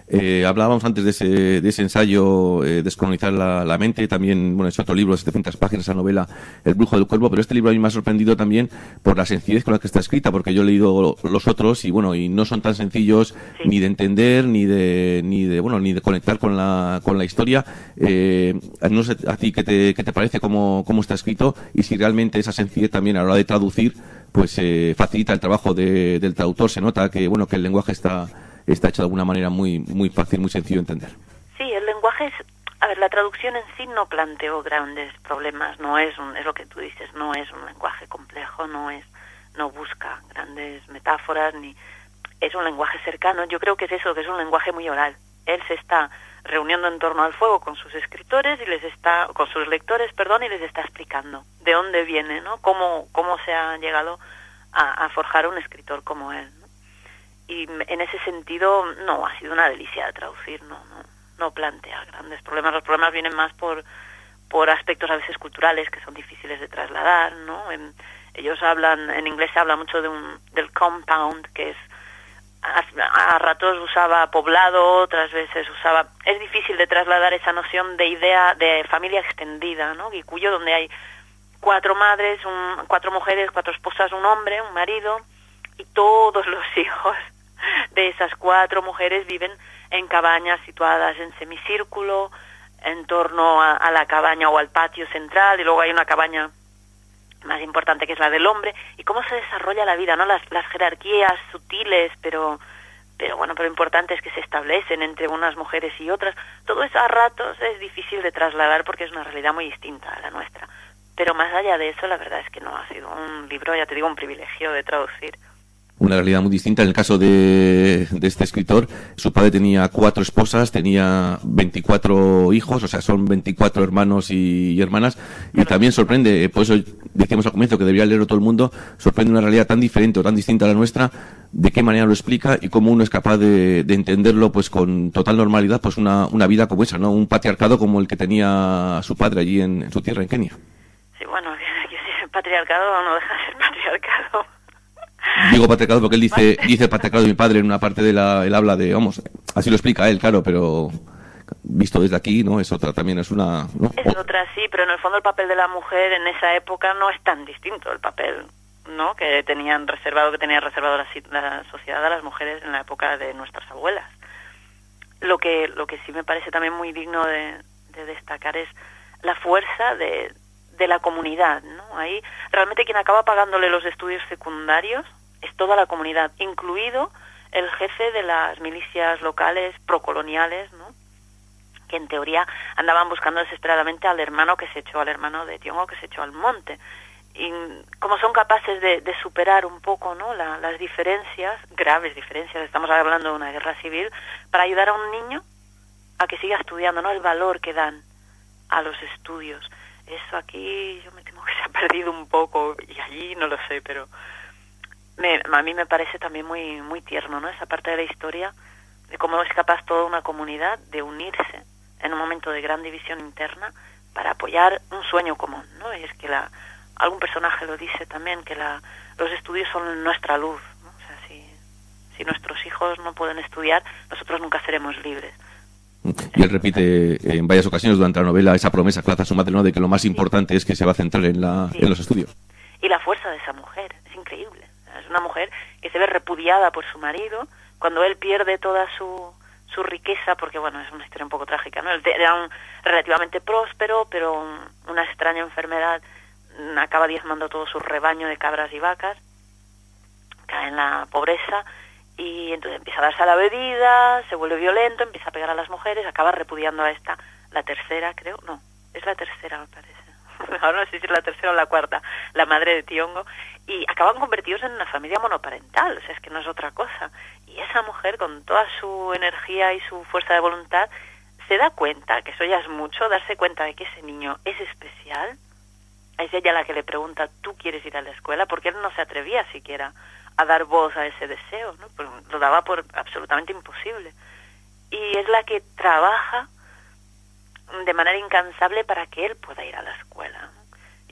Hablábamos antes de ese ensayo, Descolonizar la mente, también, bueno, es otro libro de 700 páginas, esa novela, El brujo del cuerpo, pero este libro a mí me ha sorprendido también por la sencillez con la que está escrita, porque yo he leído los otros y, bueno, y no son tan sencillos ni de entender, ni de conectar con la historia. No sé a ti qué te parece cómo está escrito y si realmente esa sencillez también a la hora de traducir, pues facilita el trabajo del traductor. Se nota que, bueno, que el lenguaje está hecho de alguna manera muy fácil, muy sencillo de entender. Sí, el lenguaje es... A ver, la traducción en sí no planteó grandes problemas, es lo que tú dices, no es un lenguaje complejo, no busca grandes metáforas, es un lenguaje cercano. Yo creo que es eso, que es un lenguaje muy oral. Él se está reuniendo en torno al fuego con sus escritores con sus lectores, y les está explicando de dónde viene, ¿no? Cómo se ha llegado a forjar un escritor como él, ¿no? Y en ese sentido, no, ha sido una delicia de traducir, no plantea grandes problemas. Los problemas vienen más por aspectos a veces culturales que son difíciles de trasladar, ¿no? Ellos hablan, en inglés se habla mucho del compound, que es, a ratos usaba poblado, otras veces es difícil de trasladar esa noción de idea de familia extendida, ¿no? Guicuyo, donde hay 4 madres, 4 mujeres, 4 esposas, un hombre, un marido, y todos los hijos de esas 4 mujeres viven en cabañas situadas en semicírculo, en torno a la cabaña o al patio central, y luego hay una cabaña más importante que es la del hombre, y cómo se desarrolla la vida, ¿no? Las jerarquías sutiles, pero importantes que se establecen entre unas mujeres y otras. Todo eso a ratos es difícil de trasladar porque es una realidad muy distinta a la nuestra. Pero más allá de eso, la verdad es que no ha sido un libro, ya te digo, un privilegio de traducir. Una realidad muy distinta. En el caso de este escritor, su padre tenía 4 esposas, tenía 24 hijos, o sea, son 24 hermanos y hermanas, y también sorprende, por eso decíamos al comienzo que debería leerlo todo el mundo, sorprende una realidad tan diferente o tan distinta a la nuestra, de qué manera lo explica y cómo uno es capaz de entenderlo pues con total normalidad, pues una vida como esa, ¿no? Un patriarcado como el que tenía su padre allí en su tierra, en Kenia. Sí, bueno, que si es patriarcado no deja de ser patriarcado. Digo patriarcado porque él dice patriarcado de mi padre en una parte él habla de, vamos, así lo explica él, claro, pero visto desde aquí, ¿no? Es otra, también es una, ¿no? Es otra, sí, pero en el fondo el papel de la mujer en esa época no es tan distinto el papel, ¿no? Que tenía reservado la sociedad a las mujeres en la época de nuestras abuelas. Lo que sí me parece también muy digno de destacar es la fuerza de la comunidad, ¿no? Ahí realmente quien acaba pagándole los estudios secundarios es toda la comunidad, incluido el jefe de las milicias locales procoloniales, ¿no? Que en teoría andaban buscando desesperadamente al hermano de Tiongo que se echó al monte. Y como son capaces de superar un poco, ¿no? Las diferencias, graves diferencias, estamos hablando de una guerra civil, para ayudar a un niño a que siga estudiando, ¿no? El valor que dan a los estudios. Eso aquí yo me temo que se ha perdido un poco, y allí no lo sé, pero a mí me parece también muy, muy tierno, ¿no? Esa parte de la historia, de cómo es capaz toda una comunidad de unirse en un momento de gran división interna para apoyar un sueño común, ¿no? Y es que algún personaje lo dice también, que los estudios son nuestra luz, ¿no? O sea, si nuestros hijos no pueden estudiar, nosotros nunca seremos libres. Y él repite en varias ocasiones durante la novela esa promesa que hace a su madre, ¿no? De que lo más importante es que se va a centrar en los estudios. Y la fuerza de esa mujer es increíble. Es una mujer que se ve repudiada por su marido cuando él pierde toda su riqueza, porque bueno, es una historia un poco trágica, ¿no? Él era relativamente próspero, pero una extraña enfermedad acaba diezmando todo su rebaño de cabras y vacas, cae en la pobreza, y entonces empieza a darse a la bebida, se vuelve violento, empieza a pegar a las mujeres, acaba repudiando a esta, la tercera, creo, no, es la tercera, me parece. Ahora no sé si es la tercera o la cuarta, la madre de Tiongo, y acaban convertidos en una familia monoparental, o sea, es que no es otra cosa. Y esa mujer, con toda su energía y su fuerza de voluntad, se da cuenta, que eso ya es mucho, darse cuenta de que ese niño es especial. Es ella la que le pregunta, ¿tú quieres ir a la escuela? Porque él no se atrevía siquiera a dar voz a ese deseo, ¿no? Pues lo daba por absolutamente imposible. Y es la que trabaja de manera incansable para que él pueda ir a la escuela, ¿no? Y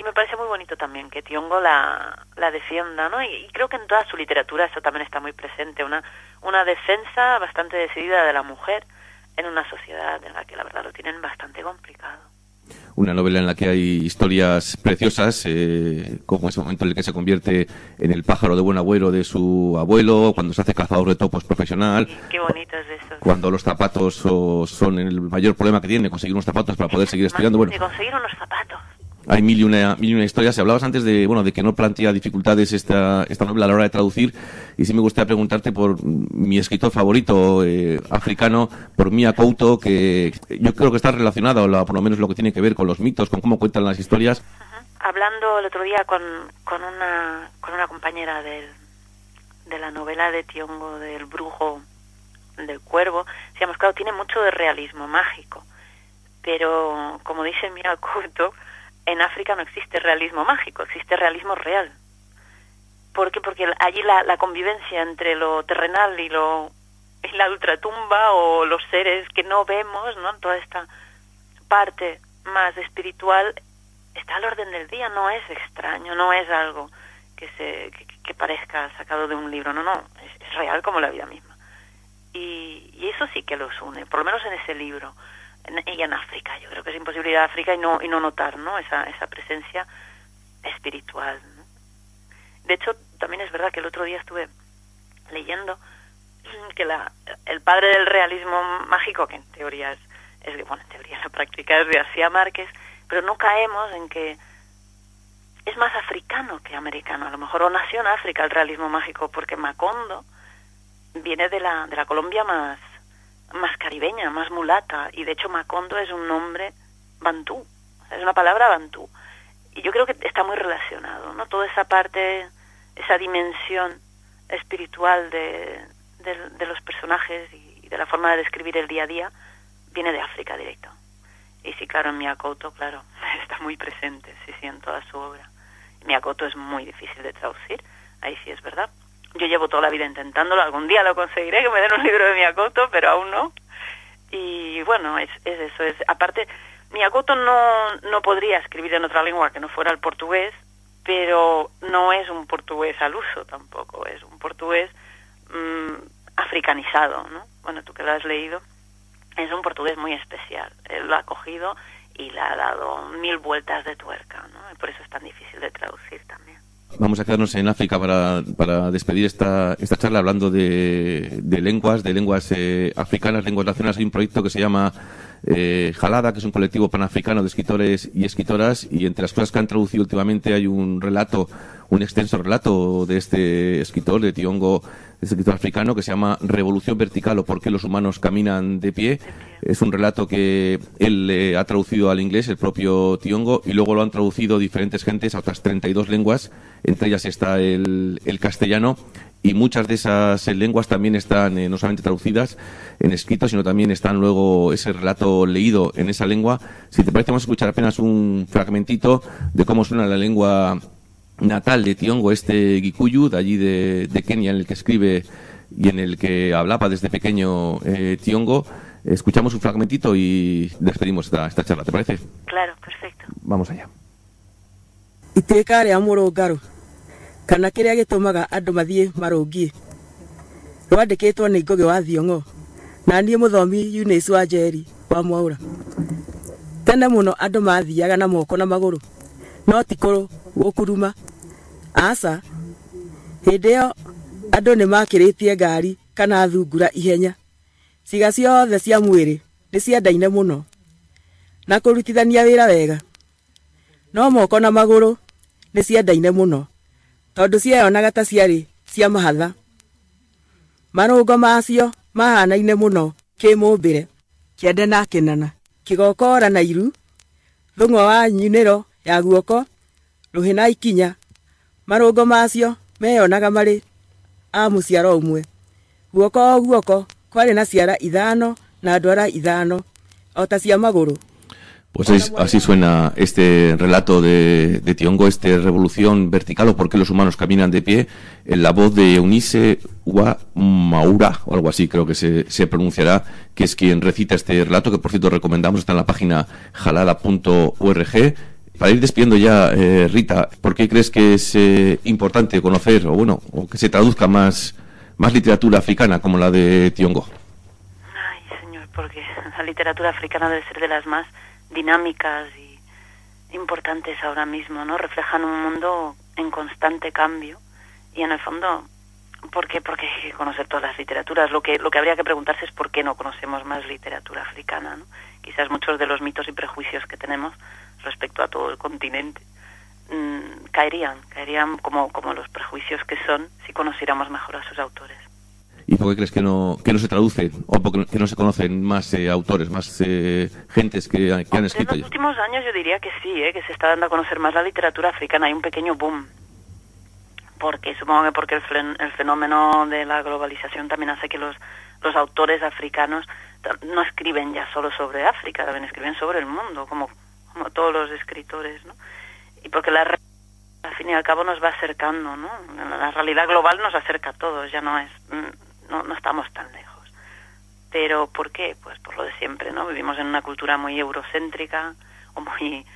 me parece muy bonito también que Tiongo la defienda, ¿no? Y creo que en toda su literatura eso también está muy presente, una defensa bastante decidida de la mujer en una sociedad en la que la verdad lo tienen bastante complicado. Una novela en la que hay historias preciosas, como ese momento en el que se convierte en el pájaro de buen agüero de su abuelo, cuando se hace cazador de topos profesional. Sí, qué bonito es eso. Cuando los zapatos son el mayor problema que tiene, conseguir unos zapatos para poder seguir estudiando. Bueno, de conseguir unos zapatos. Hay mil y una historias. Hablabas antes de que no plantea dificultades esta novela a la hora de traducir, y sí me gustaría preguntarte por mi escritor favorito africano, por Mia Couto, que yo creo que está relacionado, por lo menos lo que tiene que ver con los mitos, con cómo cuentan las historias. Hablando el otro día con una compañera de la novela de Tiongo, del brujo del cuervo, decíamos, claro, tiene mucho de realismo mágico, pero como dice Mia Couto, en África no existe realismo mágico, existe realismo real. ¿Por qué? Porque allí la convivencia entre lo terrenal y la ultratumba, o los seres que no vemos, ¿no? Toda esta parte más espiritual está al orden del día, no es extraño, no es algo que parezca sacado de un libro, no, es real como la vida misma. Y eso sí que los une, por lo menos en ese libro. Y en África, yo creo que es imposible ir a África y no notar, ¿no? esa presencia espiritual, ¿no? De hecho, también es verdad que el otro día estuve leyendo que el padre del realismo mágico, que en teoría en teoría, en la práctica es García Márquez, pero no caemos en que es más africano que americano, a lo mejor, o nació en África el realismo mágico, porque Macondo viene de la Colombia más caribeña, más mulata, y de hecho Macondo es un nombre bantú, es una palabra bantú, y yo creo que está muy relacionado, ¿no? Toda esa parte, esa dimensión espiritual de los personajes y de la forma de describir el día a día viene de África directo. Y sí, claro, en Mia Couto, claro, está muy presente, sí, en toda su obra. Mia Couto es muy difícil de traducir, ahí sí es verdad. Yo llevo toda la vida intentándolo, algún día lo conseguiré, que me den un libro de Mia Couto, pero aún no. Y bueno, es eso. Aparte, Mia Couto no podría escribir en otra lengua que no fuera el portugués, pero no es un portugués al uso tampoco, es un portugués africanizado, ¿no? Bueno, tú que lo has leído, es un portugués muy especial. Él lo ha cogido y le ha dado 1000 vueltas de tuerca, ¿no? Y por eso es tan difícil de traducir también. Vamos a quedarnos en África para despedir esta charla hablando de lenguas africanas, lenguas nacionales. Hay un proyecto que se llama Jalada, que es un colectivo panafricano de escritores y escritoras, y entre las cosas que han traducido últimamente hay un extenso relato de este escritor, de Tiongo, este escritor africano, que se llama Revolución Vertical, o por qué los humanos caminan de pie. Es un relato que él ha traducido al inglés, el propio Tiongo, y luego lo han traducido diferentes gentes a otras 32 lenguas, entre ellas está el castellano, y muchas de esas lenguas también están no solamente traducidas en escrito, sino también están luego ese relato leído en esa lengua. Si te parece, vamos a escuchar apenas un fragmentito de cómo suena la lengua natal de Tiongo, este Gikuyu, de allí de Kenia, en el que escribe y en el que hablaba desde pequeño Tiongo. Escuchamos un fragmentito y despedimos esta charla, ¿te parece? Claro, perfecto. Vamos allá. Itekare amuro garo kana kiria gitumaga andu mathie marungie rwandikitwo ni Ngugi wa Thiong'o na nie muthomi Eunice wa Njeri wa Mwaura. Tene muno andu mathiaga na moko na maguru, no ti gukuruma. Aca hindi iyo andu ni makiritie ngari kana thungura ihenya, ciga ciothe cia mwiri ni ciendaine muno na kurutithania wira wega, no moko na maguru ni ciendaine muno tondu cieyonaga ta ciari cia mahatha. Marungo macio mahanaine muno kimumbire, kiende na kinana, kigokora na iru, thung'wa wa nyuniro ya guoko, ruhina ikinya. Marungo macio meyonaga mari a muciaro umwe, guoko kwari na ciara 5 na ndwara 5 o ta cia maguru. Pues así suena este relato de Tiongo, Revolución Vertical, o por qué los humanos caminan de pie, en la voz de Eunice wa Mwaura, o algo así creo que se pronunciará, que es quien recita este relato, que por cierto recomendamos, está en la página jalada.org. Para ir despidiendo ya, Rita, ¿por qué crees que es importante conocer, o que se traduzca más literatura africana como la de Tiongo? Ay, señor, porque la literatura africana debe ser de las más dinámicas y importantes ahora mismo, ¿no? Reflejan un mundo en constante cambio y en el fondo, ¿por qué? Porque hay que conocer todas las literaturas. Lo que habría que preguntarse es por qué no conocemos más literatura africana, ¿no? Quizás muchos de los mitos y prejuicios que tenemos respecto a todo el continente caerían como los prejuicios que son si conociéramos mejor a sus autores. ¿Y por qué crees que no se traduce o que no se conocen más autores, más gentes que han escrito? En los últimos años yo diría que sí, que se está dando a conocer más la literatura africana. Hay un pequeño boom, porque supongo que porque el fenómeno de la globalización también hace que los autores africanos no escriben ya solo sobre África, también escriben sobre el mundo, como todos los escritores, ¿no? Y porque al fin y al cabo nos va acercando, ¿no? La realidad global nos acerca a todos, ya no estamos tan lejos. Pero ¿por qué? Pues por lo de siempre, ¿no? Vivimos en una cultura muy eurocéntrica, o muy...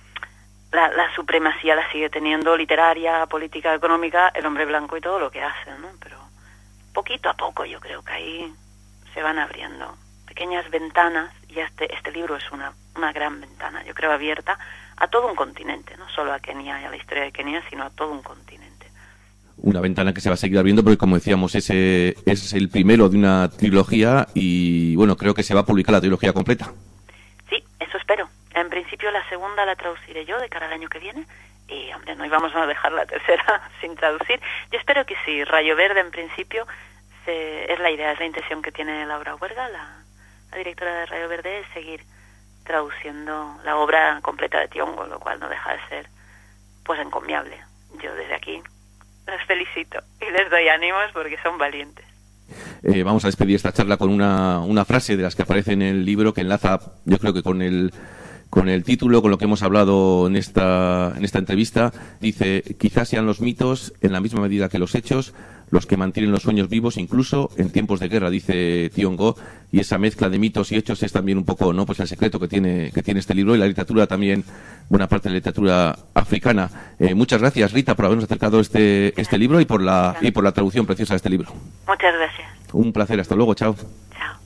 La supremacía la sigue teniendo literaria, política, económica, el hombre blanco y todo lo que hace, ¿no? Pero poquito a poco yo creo que ahí se van abriendo pequeñas ventanas, y este libro es una gran ventana, yo creo, abierta a todo un continente, no solo a Kenia y a la historia de Kenia, sino a todo un continente. Una ventana que se va a seguir abriendo porque, como decíamos, ese es el primero de una trilogía y, bueno, creo que se va a publicar la trilogía completa. Sí, eso espero. En principio la segunda la traduciré yo de cara al año que viene y, hombre, no íbamos a dejar la tercera sin traducir. Yo espero que sí. Rayo Verde, en principio, es la idea, es la intención que tiene Laura Huerga, la directora de Rayo Verde, es seguir traduciendo la obra completa de Tiongo, lo cual no deja de ser, pues, encomiable. Yo desde aquí les felicito y les doy ánimos porque son valientes. Vamos a despedir esta charla con una frase de las que aparece en el libro que enlaza, yo creo que con el título, con lo que hemos hablado en esta entrevista. Dice: quizás sean los mitos, en la misma medida que los hechos, los que mantienen los sueños vivos, incluso en tiempos de guerra, dice Tiongo, y esa mezcla de mitos y hechos es también un poco, ¿no?, pues el secreto que tiene este libro, y la literatura también, buena parte de la literatura africana. Muchas gracias, Rita, por habernos acercado este libro y por la traducción preciosa de este libro. Muchas gracias. Un placer, hasta luego, chao. Chao.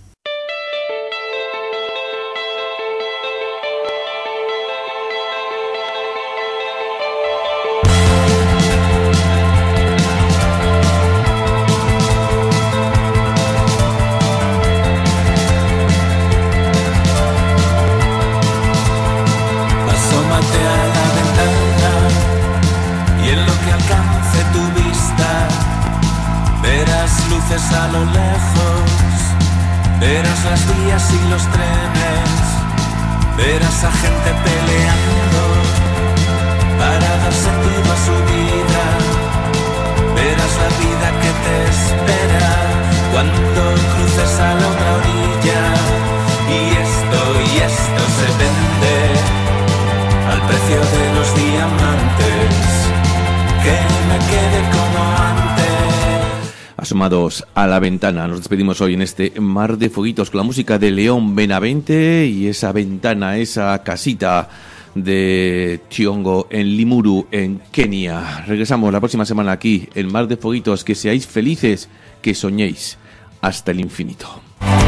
A lo lejos verás las vías y los trenes, verás a gente peleando para dar sentido a su vida, verás la vida que te espera cuando cruces a la otra orilla, y esto se vende al precio de los diamantes, que me quede como antes. Asomados a la ventana, nos despedimos hoy en este Mar de Fueguitos con la música de León Benavente y esa ventana, esa casita de Tiongo en Limuru, en Kenia. Regresamos la próxima semana aquí en Mar de Fueguitos. Que seáis felices, que soñéis hasta el infinito.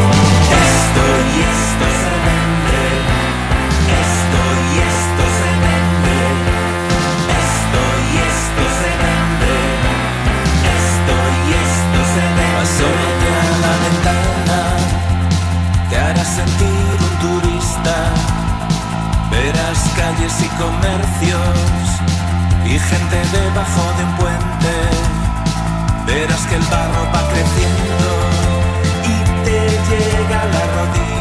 Sentir un turista, verás calles y comercios y gente debajo de un puente, verás que el barro va creciendo y te llega a la rodilla.